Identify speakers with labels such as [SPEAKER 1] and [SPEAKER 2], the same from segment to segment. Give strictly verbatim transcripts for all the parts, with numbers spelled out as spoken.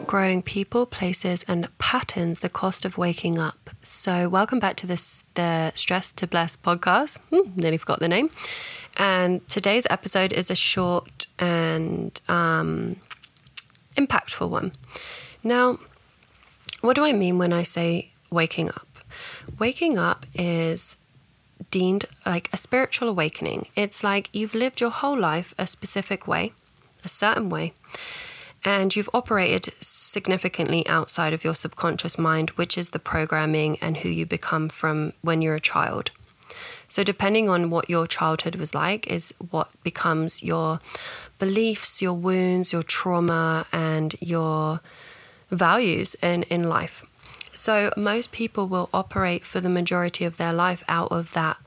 [SPEAKER 1] Outgrowing People, Places and Patterns, the Cost of Waking Up. So welcome back to this the Stress to Bless podcast. Hmm, nearly forgot the name. And today's episode is a short and um, impactful one. Now, what do I mean when I say waking up? Waking up is deemed like a spiritual awakening. It's like you've lived your whole life a specific way, a certain way, and you've operated significantly outside of your subconscious mind, which is the programming and who you become from when you're a child. So depending on what your childhood was like is what becomes your beliefs, your wounds, your trauma, and your values in, in life. So most people will operate for the majority of their life out of that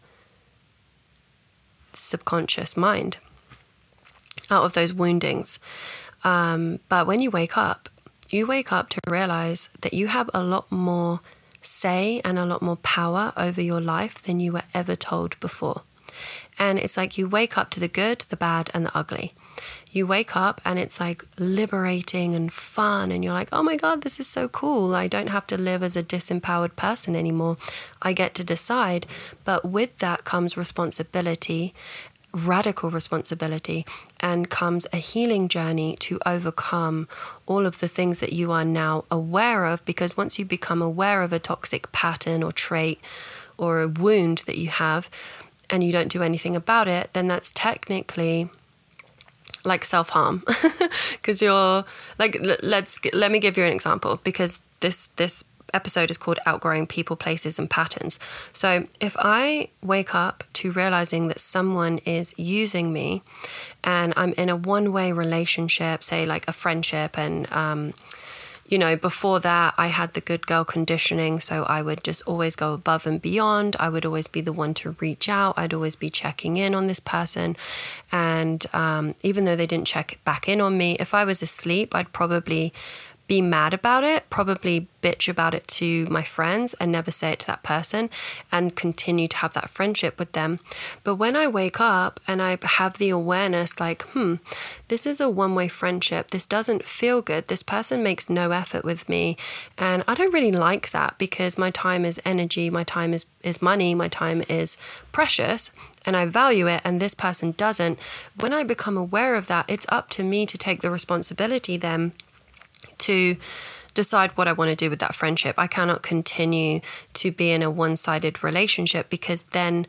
[SPEAKER 1] subconscious mind, out of those woundings. Um, but when you wake up, you wake up to realize that you have a lot more say and a lot more power over your life than you were ever told before. And it's like you wake up to the good, the bad, and the ugly. You wake up and it's like liberating and fun, and you're like, oh my God, this is so cool. I don't have to live as a disempowered person anymore. I get to decide. But with that comes responsibility, radical responsibility, and comes a healing journey to overcome all of the things that you are now aware of, because once you become aware of a toxic pattern or trait or a wound that you have and you don't do anything about it, then that's technically like self-harm. Because you're like, let's let me give you an example, because this this episode is called Outgrowing People, Places and Patterns. So if I wake up to realizing that someone is using me and I'm in a one-way relationship, say like a friendship, and um, you know, before that I had the good girl conditioning, so I would just always go above and beyond. I would always be the one to reach out. I'd always be checking in on this person. And um, even though they didn't check back in on me, if I was asleep, I'd probably be mad about it, probably bitch about it to my friends and never say it to that person, and continue to have that friendship with them. But when I wake up and I have the awareness like, hmm, this is a one-way friendship. This doesn't feel good. This person makes no effort with me. And I don't really like that, because my time is energy. My time is, is money. My time is precious, and I value it, and this person doesn't. When I become aware of that, it's up to me to take the responsibility then to decide what I want to do with that friendship. I cannot continue to be in a one-sided relationship, because then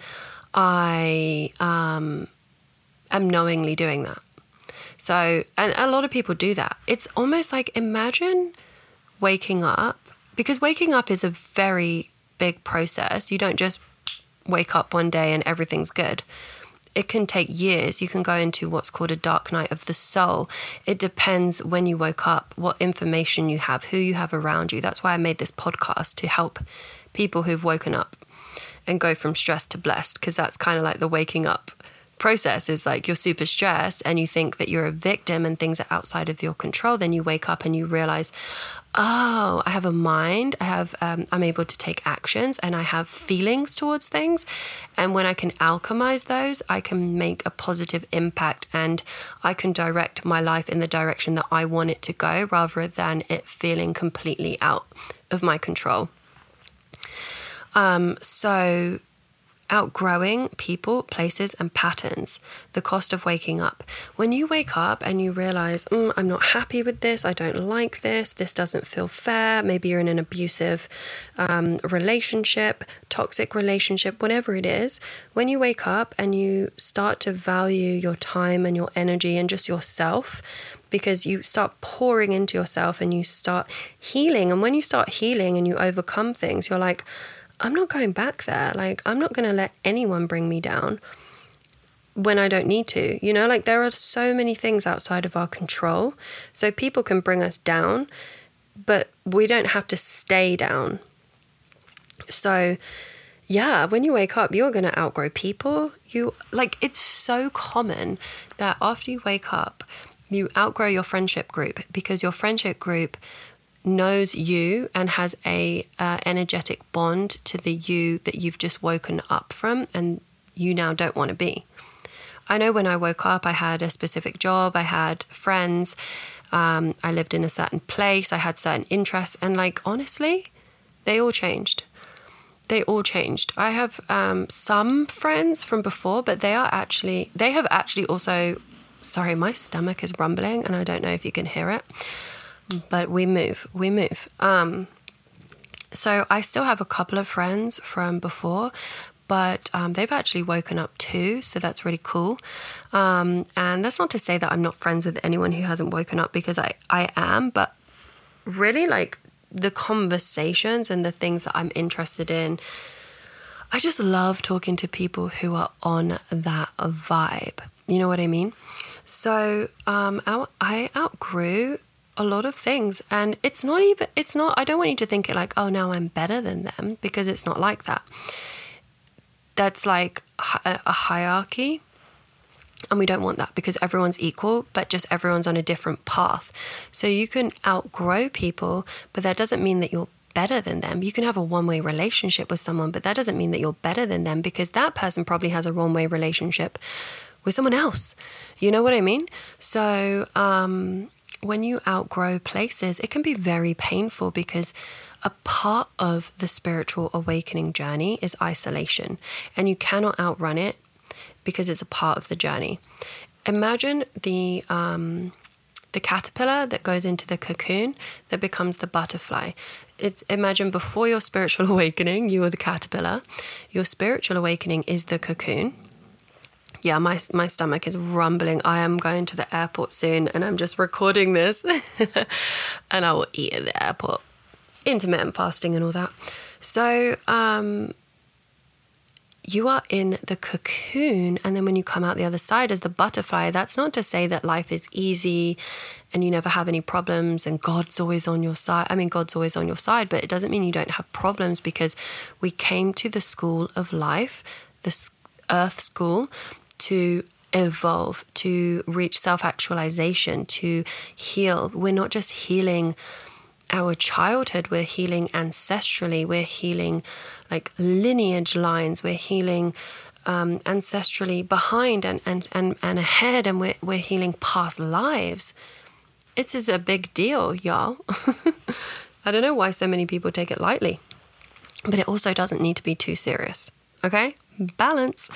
[SPEAKER 1] I um, am knowingly doing that. So, and a lot of people do that. It's almost like, imagine waking up, because waking up is a very big process. You don't just wake up one day and everything's good. It can take years. You can go into what's called a dark night of the soul. It depends when you woke up, what information you have, who you have around you. That's why I made this podcast, to help people who've woken up and go from stressed to blessed, because that's kind of like the waking up process. Is like you're super stressed and you think that you're a victim and things are outside of your control. Then you wake up and you realize, oh, I have a mind. I have, um, I'm able to take actions, and I have feelings towards things. And when I can alchemize those, I can make a positive impact, and I can direct my life in the direction that I want it to go, rather than it feeling completely out of my control. Um, so outgrowing people, places and patterns, the cost of waking up. When you wake up and you realize, mm, I'm not happy with this, I don't like this, this doesn't feel fair, maybe you're in an abusive um, relationship, toxic relationship, whatever it is, when you wake up and you start to value your time and your energy and just yourself, because you start pouring into yourself and you start healing. And when you start healing and you overcome things, you're like, I'm not going back there. Like, I'm not going to let anyone bring me down when I don't need to. You know, like, there are so many things outside of our control. So people can bring us down, but we don't have to stay down. So yeah, when you wake up, you're going to outgrow people. You like, it's so common that after you wake up, you outgrow your friendship group, because your friendship group knows you and has a uh, energetic bond to the you that you've just woken up from and you now don't want to be. I know when I woke up, I had a specific job, I had friends, um, I lived in a certain place, I had certain interests, and like, honestly, they all changed. They all changed. I have um, some friends from before, but they are actually, they have actually also, sorry, my stomach is rumbling and I don't know if you can hear it, but we move, we move. Um, so I still have a couple of friends from before, but um, they've actually woken up too, so that's really cool. Um, and that's not to say that I'm not friends with anyone who hasn't woken up, because I, I am, but really, like, the conversations and the things that I'm interested in, I just love talking to people who are on that vibe. You know what I mean? So um, I outgrew a lot of things, and it's not even, it's not, I don't want you to think it like, oh, now I'm better than them, because it's not like that. That's like a, a hierarchy. And we don't want that, because everyone's equal, but just everyone's on a different path. So you can outgrow people, but that doesn't mean that you're better than them. You can have a one-way relationship with someone, but that doesn't mean that you're better than them, because that person probably has a one-way relationship with someone else. You know what I mean? So um, when you outgrow places, it can be very painful, because a part of the spiritual awakening journey is isolation, and you cannot outrun it, because it's a part of the journey. Imagine the um, the caterpillar that goes into the cocoon that becomes the butterfly. It's, imagine before your spiritual awakening, you were the caterpillar. Your spiritual awakening is the cocoon. Yeah, my my stomach is rumbling. I am going to the airport soon, and I'm just recording this, and I will eat at the airport. Intermittent fasting and all that. So, um... you are in the cocoon, and then when you come out the other side as the butterfly, that's not to say that life is easy and you never have any problems and God's always on your side. I mean, God's always on your side, but it doesn't mean you don't have problems, because we came to the school of life, the earth school, to evolve, to reach self-actualization, to heal. We're not just healing our childhood, we're healing ancestrally, we're healing like lineage lines, we're healing um, ancestrally behind and, and, and, and ahead, and we're, we're healing past lives. It is a big deal, y'all. I don't know why so many people take it lightly, but it also doesn't need to be too serious, okay? Balance.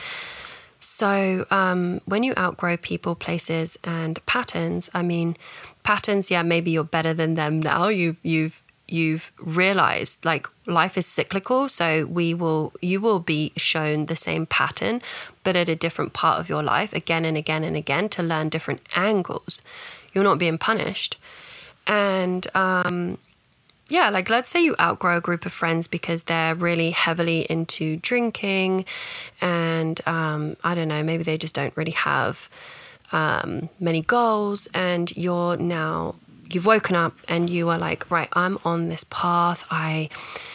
[SPEAKER 1] So um, when you outgrow people, places, and patterns, I mean, patterns, yeah, maybe you're better than them now. You've you've you've realized, like, life is cyclical, so we will you will be shown the same pattern, but at a different part of your life, again and again and again, to learn different angles. You're not being punished, and um, yeah, like, let's say you outgrow a group of friends because they're really heavily into drinking, and um, I don't know, maybe they just don't really have um, many goals, and you're now, you've woken up and you are like, right, I'm on this path. I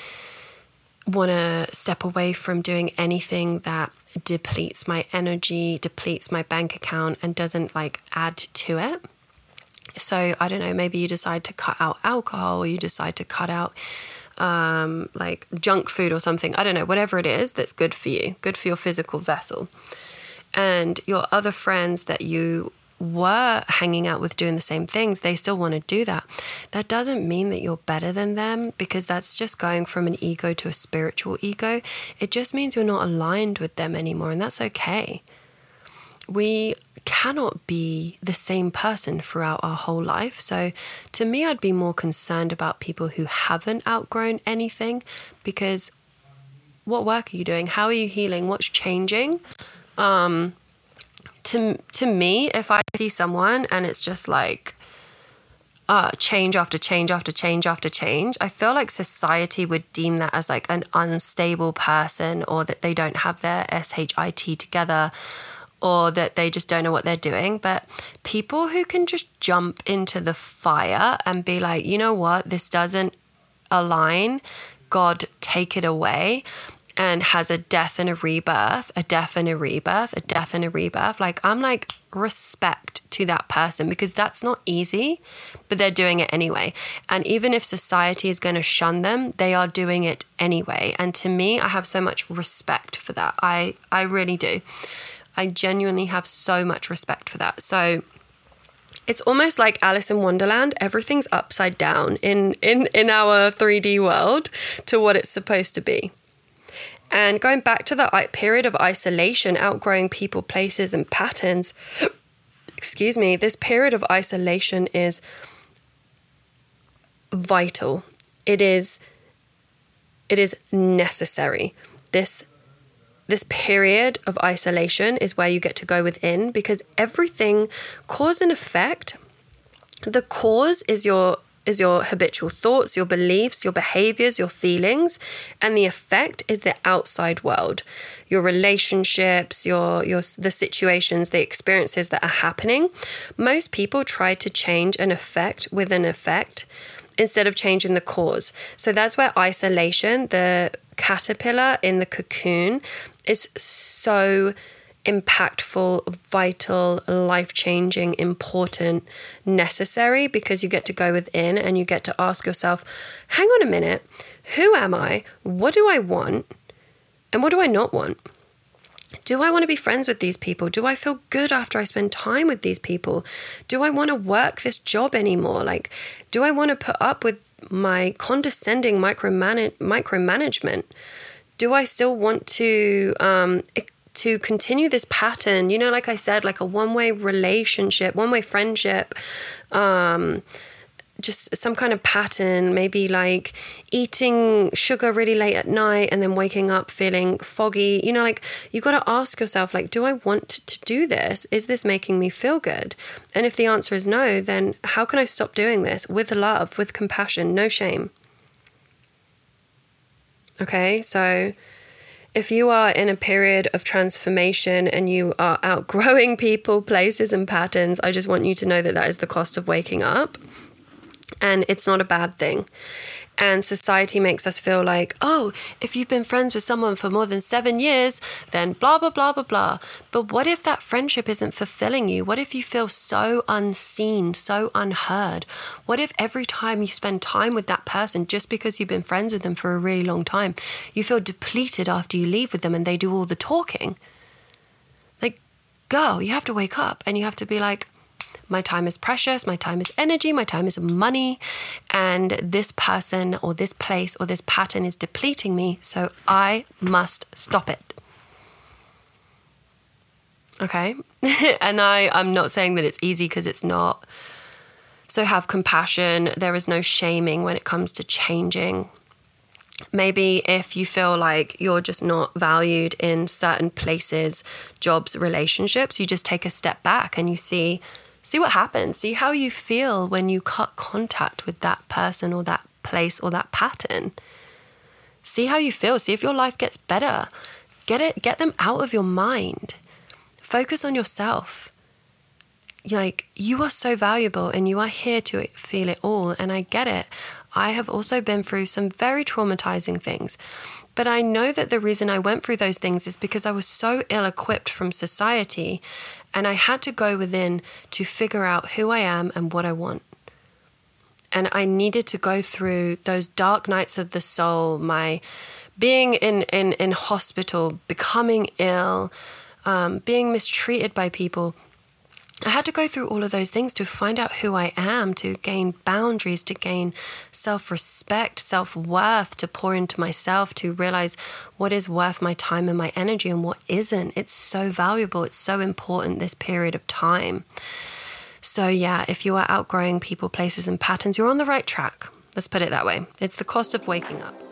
[SPEAKER 1] want to step away from doing anything that depletes my energy, depletes my bank account, and doesn't like add to it. So I don't know, maybe you decide to cut out alcohol, or you decide to cut out um, like junk food or something. I don't know, whatever it is that's good for you, good for your physical vessel. And your other friends that you were hanging out with doing the same things, they still want to do that. That doesn't mean that you're better than them, because that's just going from an ego to a spiritual ego. It just means you're not aligned with them anymore, and that's okay. We cannot be the same person throughout our whole life. So to me, I'd be more concerned about people who haven't outgrown anything, because what work are you doing? How are you healing? What's changing? Um, to, to me, if I see someone and it's just like uh, change after change after change after change, I feel like society would deem that as like an unstable person, or that they don't have their S H I T together, or that they just don't know what they're doing. But people who can just jump into the fire and be like, you know what, this doesn't align, God, take it away, and has a death and a rebirth, a death and a rebirth, a death and a rebirth. Like, I'm like, respect to that person, because that's not easy, but they're doing it anyway. And even if society is going to shun them, they are doing it anyway. And to me, I have so much respect for that. I, I really do. I genuinely have so much respect for that. So it's almost like Alice in Wonderland. Everything's upside down in, in, in our three D world to what it's supposed to be. And going back to the period of isolation, outgrowing people, places, and patterns, excuse me, this period of isolation is vital. It is, it is necessary. This This period of isolation is where you get to go within, because everything, cause and effect, the cause is your is your habitual thoughts, your beliefs, your behaviors, your feelings, and the effect is the outside world, your relationships, your your the situations, the experiences that are happening. Most people try to change an effect with an effect instead of changing the cause. So that's where isolation, the caterpillar in the cocoon, is so impactful, vital, life-changing, important, necessary, because you get to go within and you get to ask yourself, hang on a minute, who am I? What do I want? And what do I not want? Do I want to be friends with these people? Do I feel good after I spend time with these people? Do I want to work this job anymore? Like, do I want to put up with my condescending micromanage- micromanagement? Do I still want to um, to continue this pattern? You know, like I said, like a one-way relationship, one-way friendship, um, just some kind of pattern, maybe like eating sugar really late at night and then waking up feeling foggy. You know, like you got to ask yourself, like, do I want to do this? Is this making me feel good? And if the answer is no, then how can I stop doing this with love, with compassion, no shame? Okay, so if you are in a period of transformation and you are outgrowing people, places, and patterns, I just want you to know that that is the cost of waking up. And it's not a bad thing. And society makes us feel like, oh, if you've been friends with someone for more than seven years, then blah, blah, blah, blah, blah. But what if that friendship isn't fulfilling you? What if you feel so unseen, so unheard? What if every time you spend time with that person, just because you've been friends with them for a really long time, you feel depleted after you leave with them and they do all the talking? Like, girl, you have to wake up and you have to be like, my time is precious, my time is energy, my time is money, and this person or this place or this pattern is depleting me, so I must stop it. Okay? And I, I'm not saying that it's easy, because it's not. So have compassion. There is no shaming when it comes to changing. Maybe if you feel like you're just not valued in certain places, jobs, relationships, you just take a step back and you see See what happens. See how you feel when you cut contact with that person or that place or that pattern. See how you feel. See if your life gets better. Get it. Get them out of your mind. Focus on yourself. Like, you are so valuable and you are here to feel it all. And I get it. I have also been through some very traumatizing things. But I know that the reason I went through those things is because I was so ill-equipped from society, and I had to go within to figure out who I am and what I want. And I needed to go through those dark nights of the soul, my being in, in, in hospital, becoming ill, um, being mistreated by people. I had to go through all of those things to find out who I am, to gain boundaries, to gain self-respect, self-worth, to pour into myself, to realize what is worth my time and my energy and what isn't. It's so valuable. It's so important, this period of time. So yeah, if you are outgrowing people, places, and patterns, you're on the right track. Let's put it that way. It's the cost of waking up.